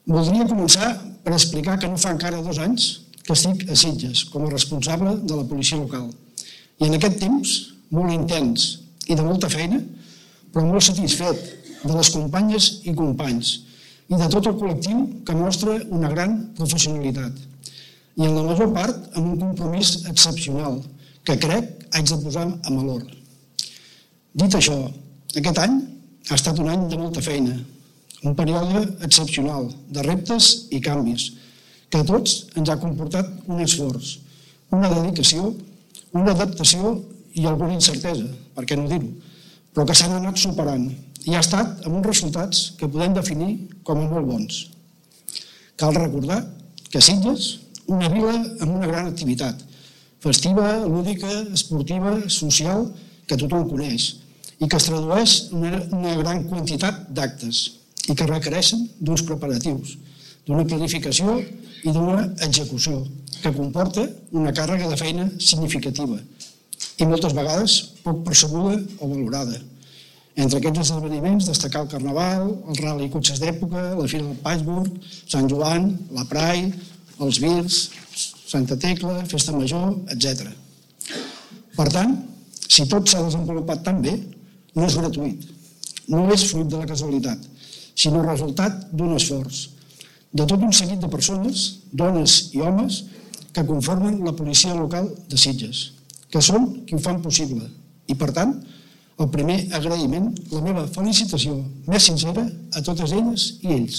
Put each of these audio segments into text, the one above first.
Voldria començar per explicar que no fa encara 2 anys que estic a Sitges com a responsable de la policia local. I en aquest temps, molt intens i de molta feina, però molt satisfet de les companyes i companys i de tot el col·lectiu que mostra una gran professionalitat. I en la major part amb un compromís excepcional que crec haig de posar en valor. Dit això, aquest any ha estat un any de molta feina, un període excepcional de reptes i canvis, que a tots ens ha comportat un esforç, una dedicació, una adaptació i alguna incertesa, per què no dir-ho, però que s'han anat superant i ha estat amb uns resultats que podem definir com a molt bons. Cal recordar que Sitges, una vila amb una gran activitat, festiva, lúdica, esportiva, social, que tothom coneix i que es tradueix en una gran quantitat d'actes i que requereixen d'uns preparatius, d'una planificació i d'una execució que comporta una càrrega de feina significativa i moltes vegades poc percebuda o valorada. Entre aquests esdeveniments destacar el Carnaval, el Rally Cotxes d'època, la Fira del Patchwork, Sant Joan, la Prai, els Virs, Santa Tecla, Festa Major, etc. Per tant, si tot s'ha desenvolupat tan bé, no és gratuït, no és fruit de la casualitat, sinó resultat d'un esforç de tot un seguit de persones, dones i homes, que conformen la policia local de Sitges, que són qui ho fan possible. I, per tant, el primer agraïment, la meva felicitació més sincera a totes elles i ells.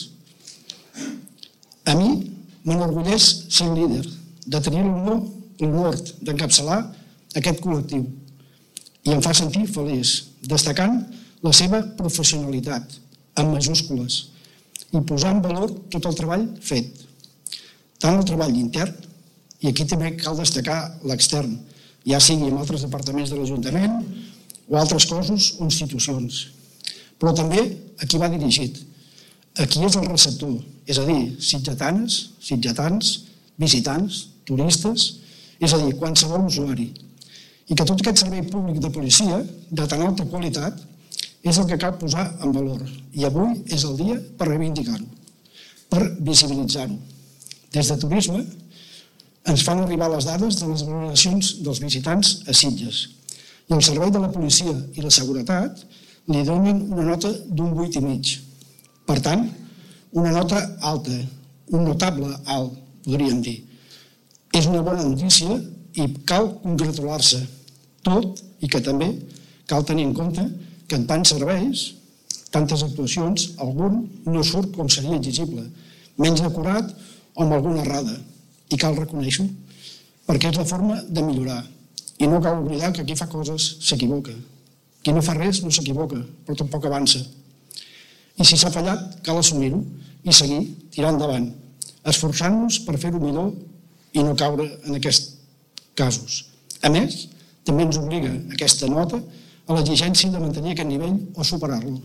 A mi m'enorgulleix ser líder, de tenir l'honor d'encapçalar aquest col·lectiu i em fa sentir feliç, destacant la seva professionalitat, amb majúscules, i posar en valor tot el treball fet, tant el treball intern, i aquí també cal destacar l'extern, ja sigui en altres departaments de l'Ajuntament o altres cossos o institucions, però també a qui va dirigit, a qui és el receptor, és a dir, sitgetanes, sitgetans, visitants, turistes, és a dir, qualsevol usuari, i que tot aquest servei públic de policia, de tan alta qualitat, és el que cal posar en valor. I avui és el dia per reivindicar-ho, per visibilitzar-ho. Des de Turisme ens fan arribar les dades de les valoracions dels visitants a Sitges i el Servei de la Policia i la Seguretat li donen una nota d'un 8,5. Per tant, una nota alta, un notable alt, podríem dir. És una bona notícia i cal congratular-se, tot i que també cal tenir en compte que en tants serveis, tantes actuacions, algun no surt com seria exigible, menys decorat o amb alguna errada. I cal reconèixer-ho, perquè és la forma de millorar. I no cal oblidar que qui fa coses s'equivoca. Qui no fa res no s'equivoca, però tampoc avança. I si s'ha fallat, cal assumir-ho i seguir, tirar endavant, esforçant-nos per fer-ho millor i no caure en aquests casos. A més, també ens obliga aquesta nota a l'exigència de mantenir aquest nivell o superar-lo.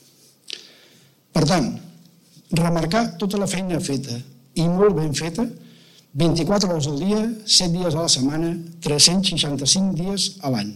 Per tant, remarcar tota la feina feta i molt ben feta, 24 hores al dia, 7 dies a la setmana, 365 dies a l'any.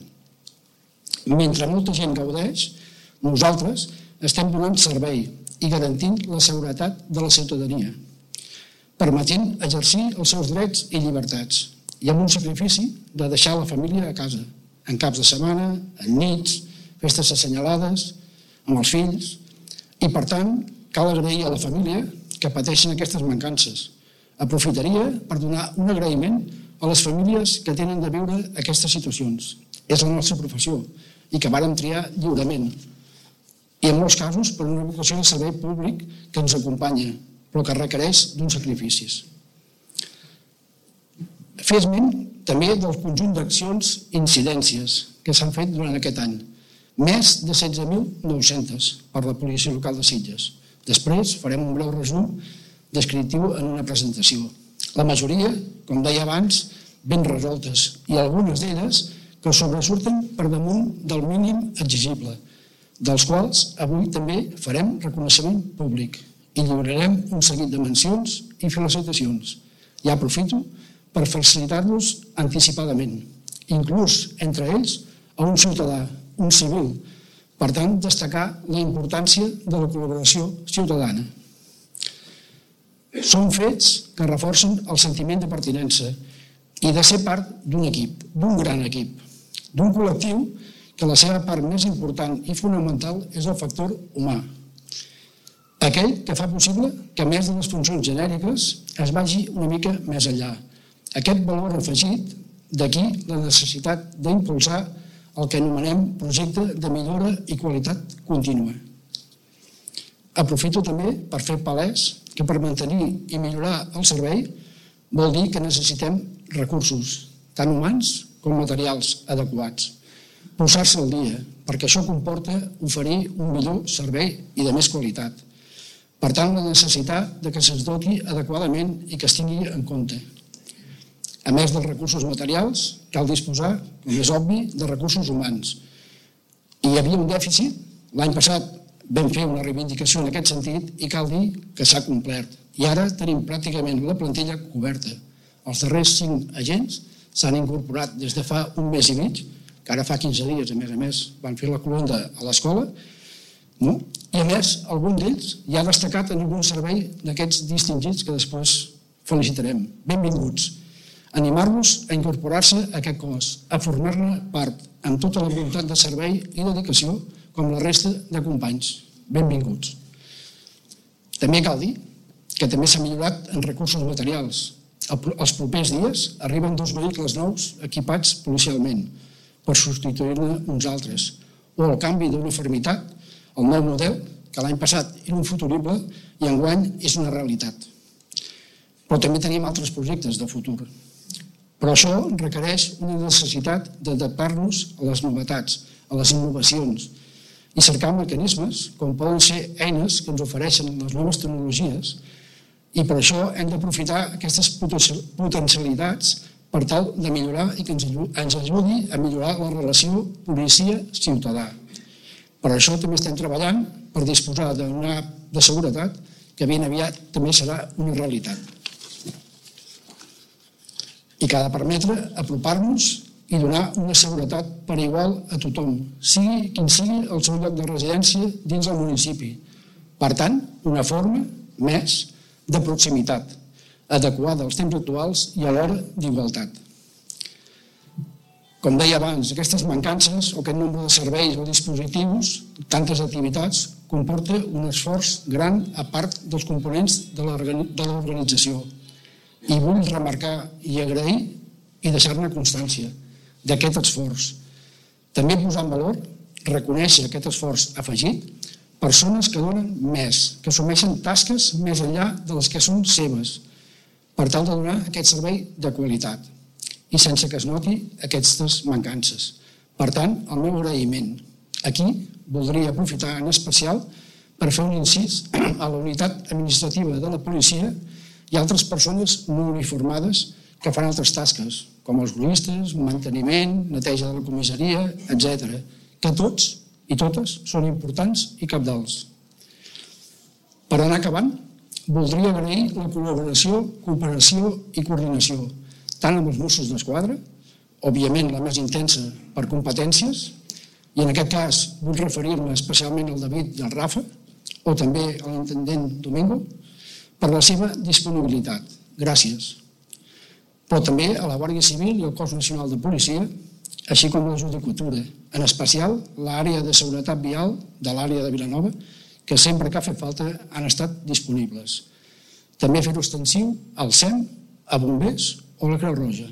Mentre molta gent gaudeix, nosaltres estem donant servei i garantint la seguretat de la ciutadania, permetent exercir els seus drets i llibertats i amb un sacrifici de deixar la família a casa, en caps de setmana, en nits, festes assenyalades, amb els fills, i per tant cal agrair a la família que pateixen aquestes mancances. Aprofitaria per donar un agraïment a les famílies que tenen de viure aquestes situacions. És la nostra professió i que vàrem triar lliurement. I en molts casos per una vocació de servei públic que ens acompanya, però que requereix d'uns sacrificis. Fer esment també del conjunt d'accions i incidències que s'han fet durant aquest any. Més de 16.900 per la policia local de Sitges. Després farem un breu resum descriptiu en una presentació. La majoria, com deia abans, ben resoltes i algunes d'elles que sobresurten per damunt del mínim exigible, dels quals avui també farem reconeixement públic i lliurarem un seguit de mencions i felicitacions. Ja aprofito per felicitar-los anticipadament, inclús entre ells a un ciutadà, un civil. Per tant, destacar la importància de la col·laboració ciutadana. Són fets que reforcen el sentiment de pertinença i de ser part d'un equip, d'un gran equip, d'un col·lectiu que la seva part més important i fonamental és el factor humà. Aquell que fa possible que, a més de les funcions genèriques, es vagi una mica més enllà. Aquest valor afegit, d'aquí la necessitat d'impulsar el que anomenem projecte de millora i qualitat contínua. Aprofito també per fer palès que per mantenir i millorar el servei vol dir que necessitem recursos, tant humans com materials adequats. Posar-se al dia, perquè això comporta oferir un millor servei i de més qualitat. Per tant, la necessitat de que se'ns doti adequadament i que es tingui en compte. A més dels recursos materials, cal disposar, com és obvi, de recursos humans. Hi havia un dèficit, l'any passat vam fer una reivindicació en aquest sentit i cal dir que s'ha complert. I ara tenim pràcticament la plantilla coberta. Els darrers 5 agents s'han incorporat des de fa un mes i mig, que ara fa 15 dies, a més, van fer la cloenda a l'escola, no? I a més, algun d'ells ja ha destacat en algun servei d'aquests distingits que després felicitarem. Benvinguts. Animar-los a incorporar-se a aquest cos, a formar-ne part, amb tota la voluntat de servei i dedicació, com la resta de companys. Benvinguts. També cal dir que també s'ha millorat en recursos materials. Els propers dies arriben 2 vehicles nous equipats policialment per substituir-ne uns altres, o el canvi d'una fermitat, el nou model, que l'any passat era un futurible i enguany és una realitat. Però també tenim altres projectes de futur. Però això requereix una necessitat d'adaptar-nos a les novetats, a les innovacions, i cercar mecanismes com poden ser eines que ens ofereixen les noves tecnologies, i per això hem d'aprofitar aquestes potencialitats per tal de millorar i que ens ajudi a millorar la relació policia-ciutadà. Per això també estem treballant per disposar d'una app de seguretat que ben aviat també serà una realitat. I que ha de permetre apropar-nos i donar una seguretat per igual a tothom, sigui quin sigui el seu lloc de residència dins del municipi. Per tant, una forma més de proximitat, adequada als temps actuals i alhora d'igualtat. Com deia abans, aquestes mancances o aquest nombre de serveis o dispositius, tantes activitats, comporta un esforç gran a part dels components de l'organització. I vull remarcar i agrair i deixar-ne constància d'aquest esforç. També posar en valor, reconèixer aquest esforç afegit, persones que donen més, que assumeixen tasques més enllà de les que són seves, per tal de donar aquest servei de qualitat i sense que es noti aquestes mancances. Per tant, el meu agraïment. Aquí voldria aprofitar en especial per fer un incís a la unitat administrativa de la policia i altres persones no uniformades que fan altres tasques, com els gruistes, manteniment, neteja de la comissaria, etc., que tots i totes són importants i cabdals. Per anar acabant, voldria agrair la col·laboració, cooperació i coordinació, tant amb els Mossos d'Esquadra, òbviament la més intensa per competències, i en aquest cas vull referir-me especialment al David i al Rafa, o també a l'intendent Domingo, per la seva disponibilitat. Gràcies. Però també a la Guàrdia Civil i al Cos Nacional de Policia, així com a la Judicatura, en especial l'àrea de seguretat vial de l'àrea de Vilanova, que sempre que ha fet falta han estat disponibles. També fer-ho extensiu al SEM, a bombers o a la Creu Roja.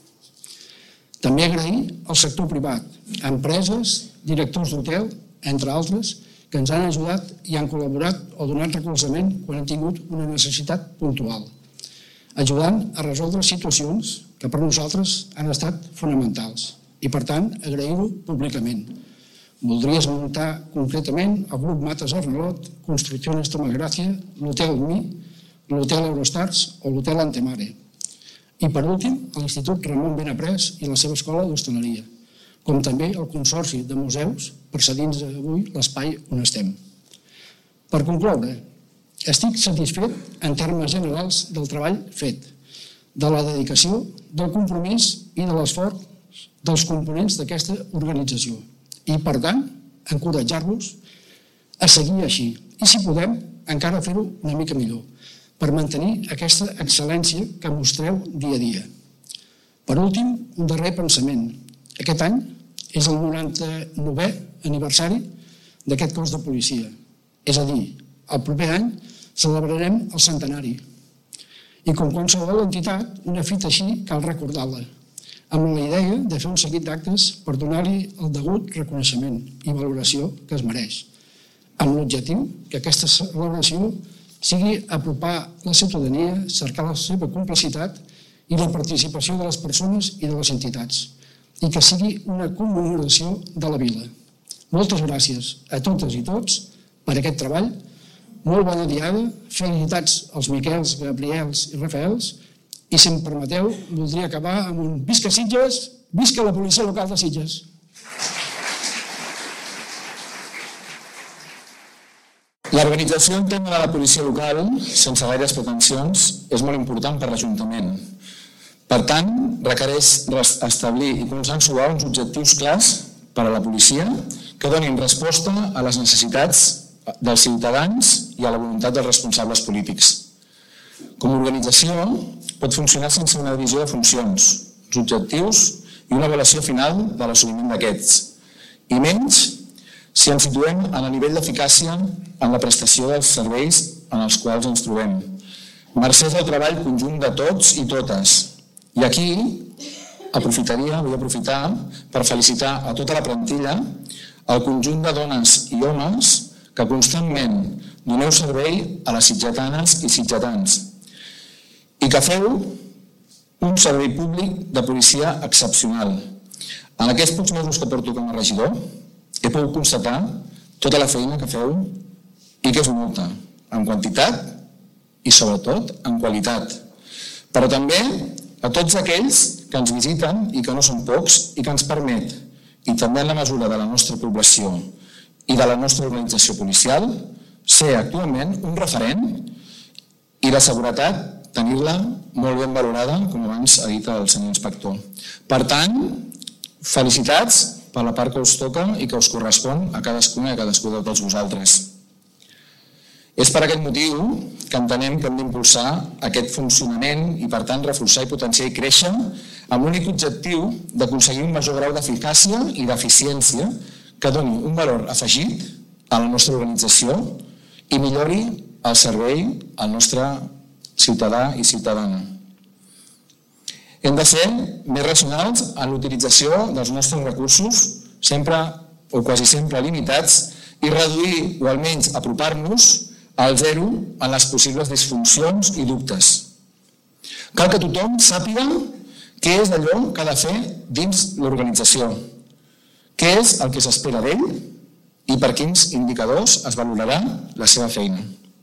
També agrair al sector privat, a empreses, directors d'hotel, entre altres, que ens han ajudat i han col·laborat o donat recolzament quan han tingut una necessitat puntual, ajudant a resoldre situacions que per nosaltres han estat fonamentals i, per tant, agrair-ho públicament. Voldria esmentar concretament el grup Mates Arnalot, Construcciones Tomagràcia, l'Hotel Mi, l'Hotel Eurostars o l'Hotel Antemare. I, per últim, l'Institut Ramon Benaprés i la seva escola d'hostaleria, com també el Consorci de Museus, precedint avui l'espai on estem. Per concloure, estic satisfet en termes generals del treball fet, de la dedicació, del compromís i de l'esforç dels components d'aquesta organització. I, per tant, encoratjar-los a seguir així. I, si podem, encara fer-ho una mica millor, per mantenir aquesta excel·lència que mostreu dia a dia. Per últim, un darrer pensament. Aquest any és el 99è aniversari d'aquest cos de policia. És a dir, el proper any celebrarem el centenari. I com qualsevol entitat, una fita així cal recordar-la, amb la idea de fer un seguit d'actes per donar-li el degut reconeixement i valoració que es mereix, amb l'objectiu que aquesta celebració sigui apropar la ciutadania, cercar la seva complicitat i la participació de les persones i de les entitats, i que sigui una commemoració de la vila. Moltes gràcies a totes i tots per aquest treball. Molt bona diada, felicitats als Miquels, Gabriels i Rafaels, i si em permeteu, voldria acabar amb un visca Sitges, visca la policia local de Sitges. L'organització interna de la policia local, sense gaires pretensions, és molt important per l'Ajuntament. Per tant, requereix establir i consensuar uns objectius clars per a la policia que donin resposta a les necessitats dels ciutadans i a la voluntat dels responsables polítics. Com a organització, pot funcionar sense una divisió de funcions, uns objectius i una avaluació final de l'assoliment d'aquests, i menys si ens situem en el nivell d'eficàcia en la prestació dels serveis en els quals ens trobem. Mercès al treball conjunt de tots i totes. I aquí vull aprofitar per felicitar a tota la plantilla, el conjunt de dones i homes que constantment doneu servei a les sitgetanes i sitgetans i que feu un servei públic de policia excepcional. En aquests pocs mesos que porto com a regidor, he pogut constatar tota la feina que feu i que és molta, en quantitat i sobretot en qualitat. Però també a tots aquells que ens visiten i que no són pocs i que ens permet, i també en la mesura de la nostra població i de la nostra organització policial, ser actualment un referent i la seguretat tenir-la molt ben valorada, com abans ha dit el senyor inspector. Per tant, felicitats per la part que us toca i que us correspon a cadascuna i a cadascú de tots vosaltres. És per aquest motiu que entenem que hem d'impulsar aquest funcionament i, per tant, reforçar i potenciar i créixer amb l'únic objectiu d'aconseguir un major grau d'eficàcia i d'eficiència que doni un valor afegit a la nostra organització i millori el servei al nostre ciutadà i ciutadana. Hem de ser més racionals en l'utilització dels nostres recursos, sempre o quasi sempre limitats, i reduir o almenys apropar-nos al zero en les possibles disfuncions i dubtes. Cal que tothom sàpiga què és allò que ha de fer dins l'organització, què és el que s'espera d'ell i per quins indicadors es valorarà la seva feina.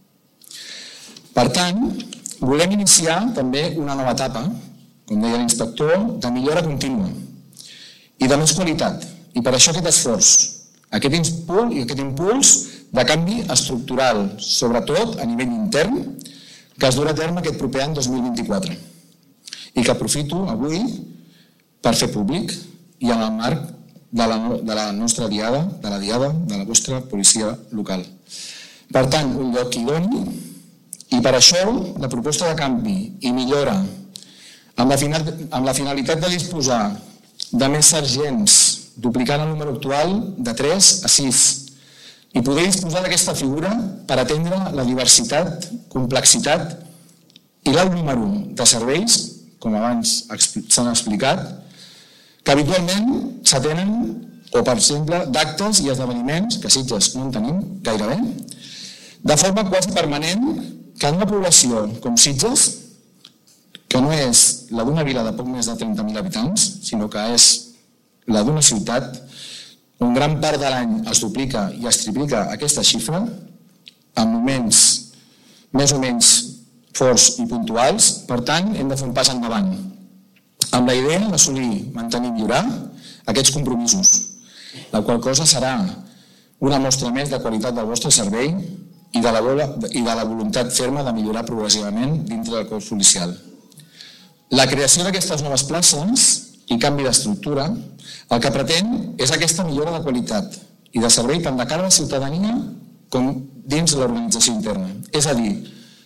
Per tant, volem iniciar també una nova etapa, com deia l'inspector, de millora contínua i de més qualitat. I per això aquest esforç, aquest impuls de canvi estructural, sobretot a nivell intern, que es durà a terme aquest proper any 2024 i que aprofito avui per fer públic i en el marc de la nostra diada, de la vostra policia local. Per tant, un lloc idoni i per això la proposta de canvi i millora amb la finalitat de disposar de més sergents, duplicant el número actual de 3 a 6 i poder disposar d'aquesta figura per atendre la diversitat, complexitat i l'alt número de serveis, com abans s'han explicat, que habitualment s'atenen, o per exemple, d'actes i esdeveniments, que a Sitges no en tenim gairebé, de forma quasi permanent, que en una població com Sitges, que no és la d'una vila de poc més de 30.000 habitants, sinó que és la d'una ciutat, on gran part de l'any es duplica i es triplica aquesta xifra, en moments més o menys forts i puntuals. Per tant, hem de fer un pas endavant, amb la idea d'assolir, mantenir i millorar aquests compromisos, la qual cosa serà una mostra més de qualitat del vostre servei i de la voluntat ferma de millorar progressivament dintre del cos policial. La creació d'aquestes noves places i canvi d'estructura, el que pretén és aquesta millora de qualitat i de servei tant de cara a la ciutadania com dins l'organització interna. És a dir,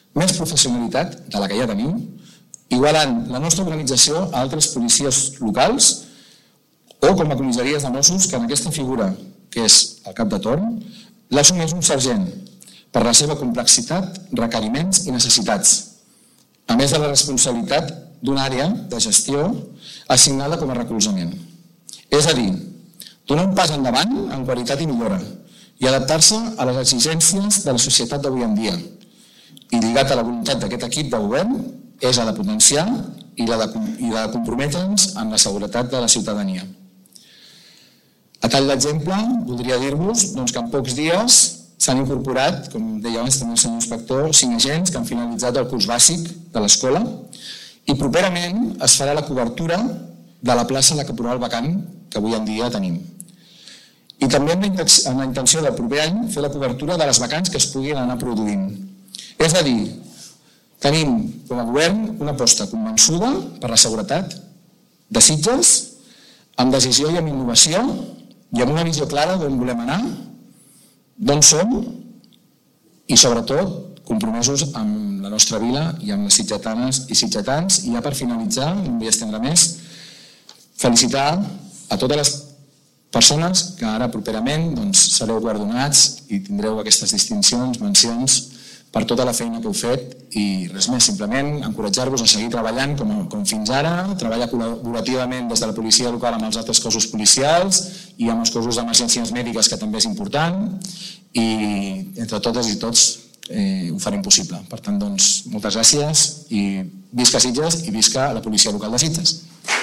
més professionalitat de la que ja tenim, igualant la nostra organització a altres policies locals o com a comissaries de Mossos, que en aquesta figura, que és el cap de torn, l'assumeix un sergent per la seva complexitat, requeriments i necessitats, a més de la responsabilitat d'una àrea de gestió assignada com a recolzament. És a dir, donar un pas endavant en qualitat i millora i adaptar-se a les exigències de la societat d'avui en dia. I lligat a la voluntat d'aquest equip de govern és la de potenciar i la de comprometre'ns en la seguretat de la ciutadania. A tall d'exemple, voldria dir-vos que en pocs dies s'han incorporat, com deia abans també el senyor inspector, 5 agents que han finalitzat el curs bàsic de l'escola i properament es farà la cobertura de la plaça de caporal vacant que avui en dia tenim. I també amb la intenció del proper any fer la cobertura de les vacants que es puguin anar produint. És a dir, tenim com a govern una aposta convençuda per la seguretat de Sitges, amb decisió i amb innovació i amb una visió clara d'on volem anar, d'on som i sobretot compromesos amb la nostra vila i amb les sitgetanes i sitgetans. I ja per finalitzar, no em vull estendre més, felicitar a totes les persones que ara properament sereu guardonats i tindreu aquestes distincions, mencions, per tota la feina que heu fet i res més, simplement encoratjar-vos a seguir treballant com fins ara, treballar col·laborativament des de la policia local amb els altres cossos policials i amb els cossos d'emergències mèdiques, que també és important, i entre totes i tots ho farem possible. Per tant, moltes gràcies i visca Sitges i visca la policia local de Sitges.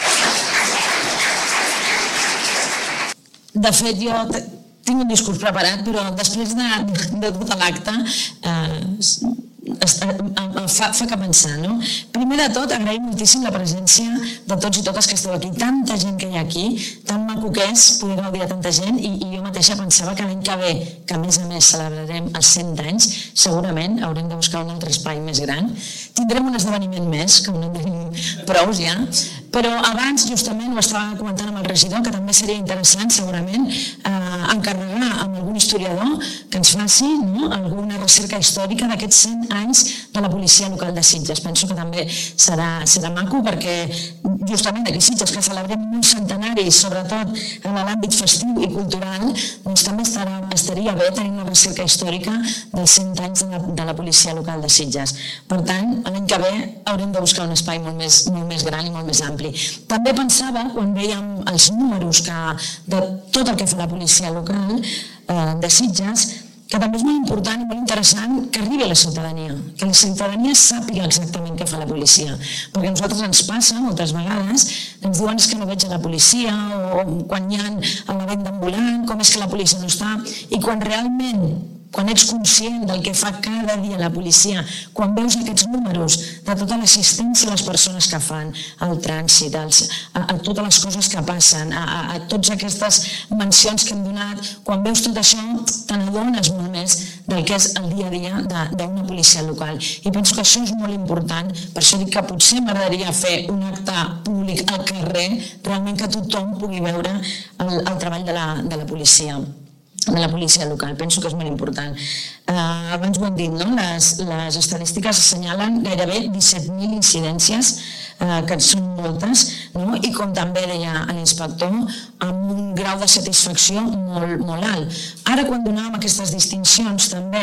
De fet, jo tinc un discurs preparat, però després de tot l'acte fa que pensar, no? Primer de tot, agraïm moltíssim la presència de tots i totes que esteu aquí, tanta gent que hi ha aquí, tan maco que és poder gaudir de tanta gent, i jo mateixa pensava que l'any que ve, que a més celebrarem els 100 anys, segurament haurem de buscar un altre espai més gran. Tindrem un esdeveniment més, que no en tenim prous ja, però abans justament ho estava comentant amb el regidor, que també seria interessant segurament encarregar amb algun historiador que ens faci alguna recerca històrica d'aquests 100 anys de la policia local de Sitges. Penso que també serà maco, perquè justament aquí a Sitges, que celebrem un centenari, sobretot en l'àmbit festiu i cultural, doncs també estaria bé tenir una recerca històrica dels 100 anys de la policia local de Sitges. Per tant, l'any que ve haurem de buscar un espai molt més gran i molt més ampli. També pensava, quan veiem els números de tot el que fa la policia local de Sitges, que també és molt important i molt interessant que arribi a la ciutadania, que la ciutadania sàpiga exactament què fa la policia. Perquè a nosaltres ens passa moltes vegades, ens diuen que no veig a la policia, o quan hi ha la venda ambulant, com és que la policia no està, i quan realment quan ets conscient del que fa cada dia la policia, quan veus aquests números de tota l'assistència a les persones que fan, al trànsit, a totes les coses que passen, a totes aquestes mencions que hem donat, quan veus tot això te n'adones molt més del que és el dia a dia d'una policia local. I penso que això és molt important, per això dic que potser m'agradaria fer un acte públic al carrer, realment que tothom pugui veure el treball de la policia local. Penso que és molt important. Abans ho hem dit, no? Les estadístiques assenyalen gairebé 17.000 incidències, que són moltes, i com també deia l'inspector, amb un grau de satisfacció molt alt. Ara, quan donàvem aquestes distincions també,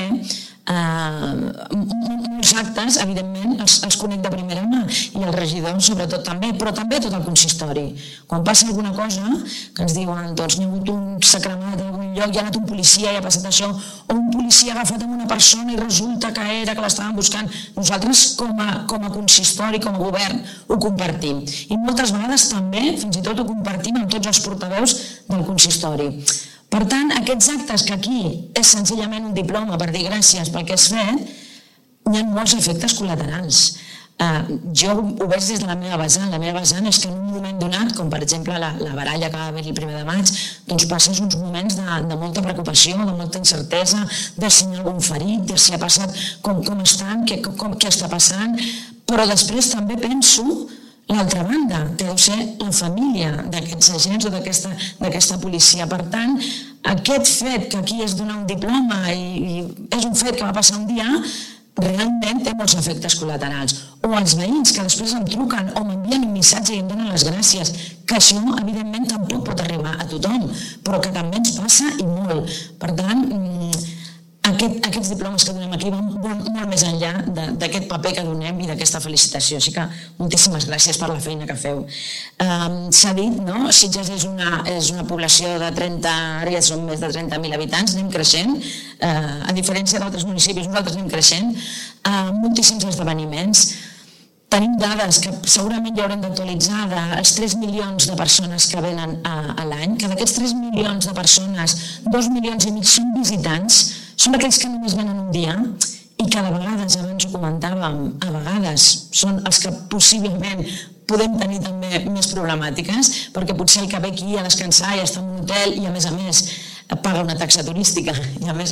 molts actes, evidentment, els conec de primera mà, i el regidor sobretot també, però també tot el consistori. Quan passa alguna cosa, que ens diuen n'hi ha hagut un sacramat en algun lloc, hi ha anat un policia i ha passat això, o un policia ha agafat amb una persona i resulta que l'estaven buscant, nosaltres com a consistori, com a govern, ho compartim. I moltes vegades també, fins i tot ho compartim amb tots els portaveus del consistori. Per tant, aquests actes que aquí és senzillament un diploma per dir gràcies pel que has fet, hi ha molts efectes col·laterals. Jo ho veig des de la meva vessant. La meva vessant és que en un moment donat, com per exemple la baralla que va haver el 1 de maig, doncs passes uns moments de molta preocupació, de molta incertesa, de si hi ha algun ferit, de si ha passat, com estan, què està passant, però després també penso l'altra banda, que deu ser la família d'aquests agents o d'aquesta policia. Per tant, aquest fet que aquí és donar un diploma i és un fet que va passar un dia, realment té molts efectes col·laterals. O els veïns que després em truquen o m'envien un missatge i em donen les gràcies, que això evidentment tampoc pot arribar a tothom, però que també ens passa i molt. Per tant, aquests diplomes que donem aquí van molt més enllà d'aquest paper que donem i d'aquesta felicitació. Així que moltíssimes gràcies per la feina que feu. S'ha dit, no? Sitges és una població de 30, ara ja són més de 30.000 habitants, anem creixent. A diferència d'altres municipis, nosaltres anem creixent. Moltíssims esdeveniments. Tenim dades que segurament ja haurem d'actualitzar dels 3 milions de persones que venen a l'any, que d'aquests 3 milions de persones, 2 milions i mig són visitants, són aquells que només venen un dia i que de vegades, abans ho comentàvem, a vegades són els que possiblement podem tenir també més problemàtiques, perquè potser el que ve aquí a descansar i a estar en un hotel i a més paga una taxa turística i a més,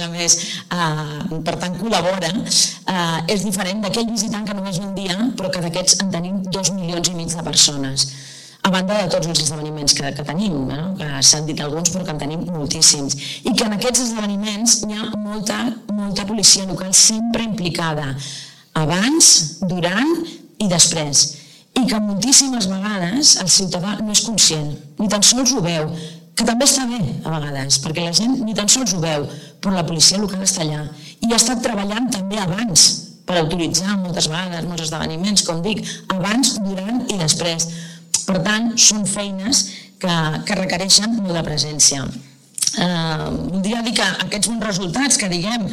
per tant, col·labora, és diferent d'aquell visitant que només un dia, però que d'aquests en tenim 2 milions i mig de persones. A banda de tots els esdeveniments que tenim, que s'han dit alguns, però que en tenim moltíssims. I que en aquests esdeveniments hi ha molta policia local sempre implicada, abans, durant i després. I que moltíssimes vegades el ciutadà no és conscient, ni tan sols ho veu, que també està bé a vegades, perquè la gent ni tan sols ho veu, però la policia local està allà. I ha estat treballant també abans per autoritzar moltes vegades molts esdeveniments, com dic, abans, durant i després. Per tant, són feines que requereixen molt de presència. Voldria dir que aquests bons resultats que diguem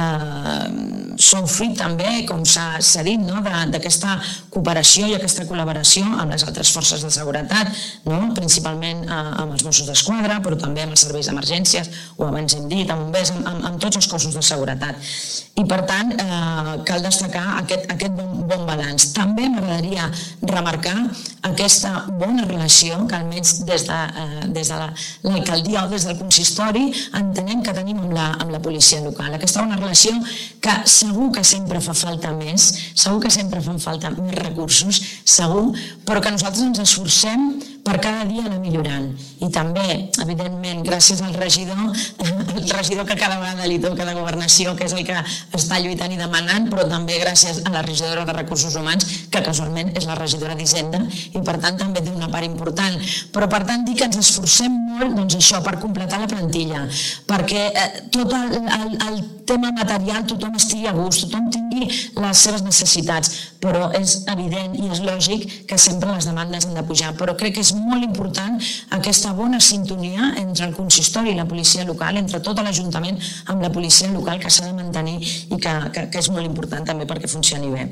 són fruit també, com s'ha dit, d'aquesta cooperació i aquesta col·laboració amb les altres forces de seguretat, principalment amb els Mossos d'Esquadra, però també amb els serveis d'emergències, o abans hem dit, amb bombers, amb tots els cossos de seguretat. I per tant, cal destacar aquest bon balanç. També m'agradaria remarcar aquesta bona relació que almenys des de l'alcaldia o des del consistori entenem que tenim amb la policia local. Aquesta bona relació que segur que sempre fa falta més, segur que sempre fan falta més recursos, segur, però que nosaltres ens esforcem per cada dia anar millorant. I també, evidentment, gràcies al regidor que cada vegada li toca de Governació, que és el que està lluitant i demanant, però també gràcies a la regidora de Recursos Humans, que casualment és la regidora d'Hisenda, i per tant també té una part important. Però per tant dir que ens esforcem molt, doncs això, per completar la plantilla, perquè tot el tema material tothom estigui a gust, tothom tingui les seves necessitats, però és evident i és lògic que sempre les demandes han de pujar, però crec que és molt important aquesta bona sintonia entre el consistori i la policia local, entre tot l'Ajuntament amb la policia local, que s'ha de mantenir i que és molt important també perquè funcioni bé.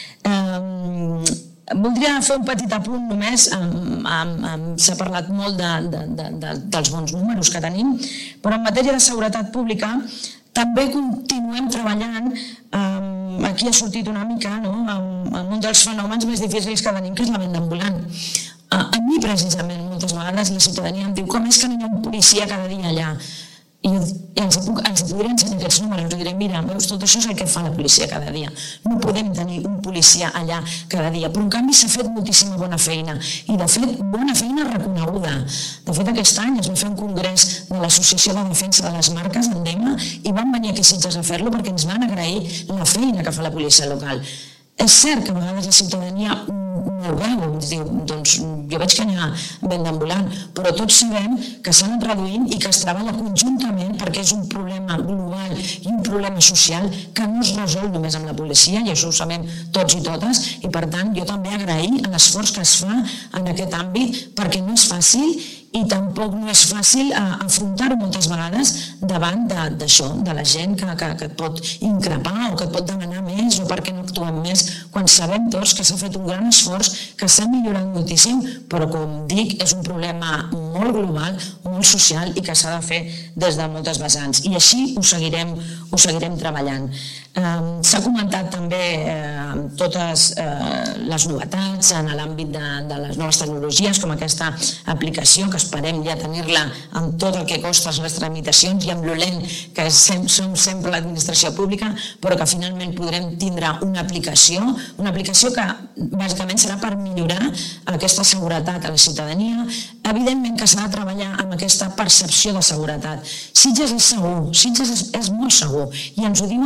Voldria fer un petit apunt només, s'ha parlat molt dels bons números que tenim, però en matèria de seguretat pública també continuem treballant, aquí ha sortit una mica, en un dels fenòmens més difícils que tenim, que és la venda ambulant. A mi, precisament, moltes vegades la ciutadania em diu com és que no hi ha un policia cada dia allà? I els podré ensenyar aquests números, i diré, mira, veus, tot això és el que fa la policia cada dia. No podem tenir un policia allà cada dia, però en canvi s'ha fet moltíssima bona feina, i de fet, bona feina reconeguda. De fet, aquest any es va fer un congrés de l'Associació de Defensa de les Marques, Endema, i van venir aquí a Sitges a fer-lo perquè ens van agrair la feina que fa la policia local. És cert que a vegades la ciutadania no ho veu, doncs jo veig que n'hi ha venda ambulant, però tots sabem que s'ha anat reduint i que es treballa conjuntament perquè és un problema global i un problema social que no es resol només amb la policia, i això ho sabem tots i totes, i per tant jo també agrair l'esforç que es fa en aquest àmbit, perquè no és fàcil i tampoc no és fàcil afrontar-ho moltes vegades davant d'això, de la gent que et pot increpar o que et pot demanar més o perquè no actuem més, quan sabem tots que s'ha fet un gran esforç, que s'ha millorat moltíssim, però com dic, és un problema molt global, molt social i que s'ha de fer des de moltes vessants. I així ho seguirem treballant. S'ha comentat també totes les novetats en l'àmbit de les noves tecnologies, com aquesta aplicació que esperem ja tenir-la amb tot el que costa les tramitacions i amb lo lent que som sempre l'administració pública, però que finalment podrem tindre una aplicació que bàsicament serà per millorar aquesta seguretat a la ciutadania. Evidentment que s'ha de treballar amb aquesta percepció de seguretat. Sitges és segur, Sitges és molt segur, i ens ho diuen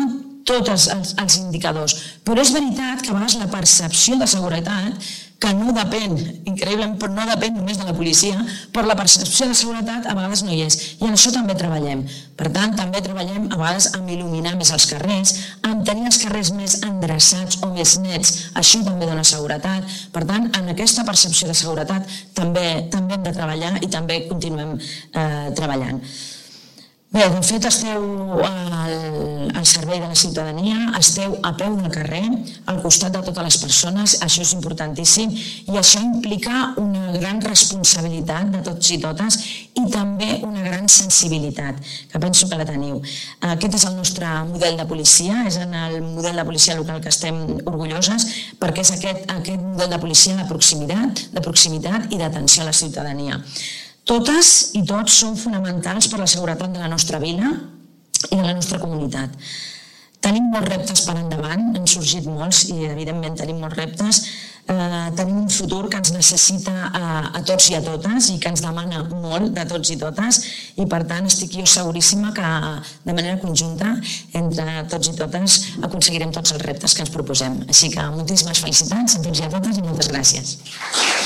tots els indicadors. Però és veritat que a vegades la percepció de seguretat, que no depèn, increïblement, però no depèn només de la policia, però la percepció de seguretat a vegades no hi és. I en això també treballem. Per tant, també treballem a vegades amb il·luminar més els carrers, amb tenir els carrers més endreçats o més nets. Això també dona seguretat. Per tant, en aquesta percepció de seguretat també hem de treballar i també continuem treballant. Bé, de fet, esteu al servei de la ciutadania, esteu a peu del carrer, al costat de totes les persones, això és importantíssim, i això implica una gran responsabilitat de tots i totes i també una gran sensibilitat, que penso que la teniu. Aquest és el nostre model de policia, és en el model de policia local que estem orgulloses, perquè és aquest model de policia de proximitat i d'atenció a la ciutadania. Totes i tots són fonamentals per la seguretat de la nostra vila i de la nostra comunitat. Tenim molts reptes per endavant, han sorgit molts i evidentment tenim molts reptes. Tenim un futur que ens necessita a tots i a totes i que ens demana molt de tots i totes i per tant estic jo seguríssima que de manera conjunta entre tots i totes aconseguirem tots els reptes que ens proposem. Així que moltíssimes felicitats a tots i a totes i moltes gràcies.